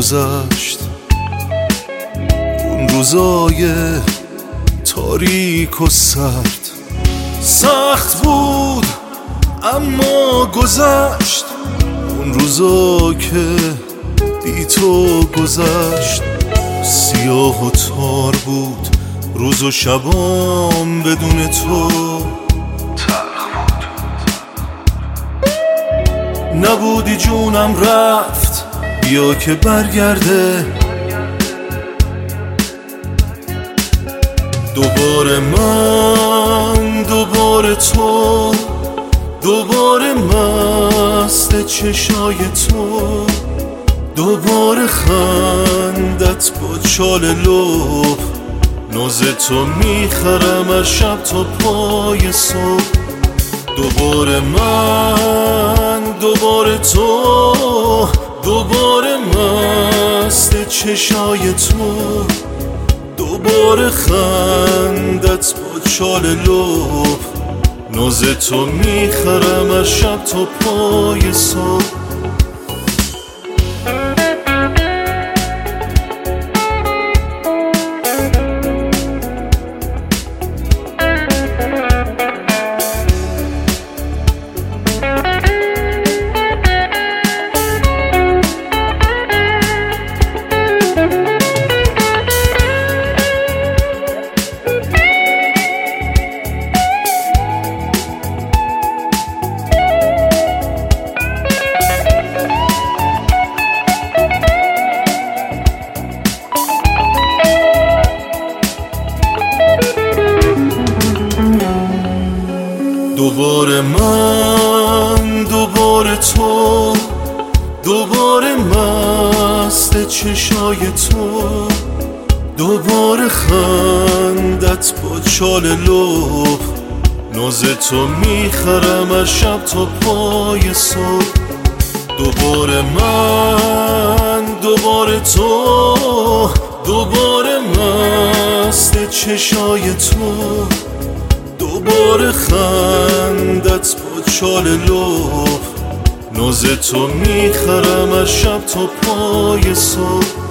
گذشت، اون روزای تاریک و سرد. سخت بود اما گذشت، اون روزا که بی تو گذشت. سیاه و تار بود روز و شبام بدون تو، تلخ بود. نبودی جونم رفت، بیا که برگرده. دوباره من، دوباره تو، دوباره مست چشای تو، دوباره خندت با چال لب. ناز تو میخرم از شب تا پای صبح. دوباره من، دوباره تو، دوباره مست چشای تو، دوباره خندت با چال لب. ناز تو میخرم از شب تا پای صبح. دوباره من، دوباره تو، دوباره مست چشای تو، دوباره خندت با چال لب. ناز تو میخرم از شب تا پای صبح. دوباره من، دوباره تو، دوباره مست چشای تو، دوباره خندت با چال لب. ناز تو میخرم از شب تا پای صبح.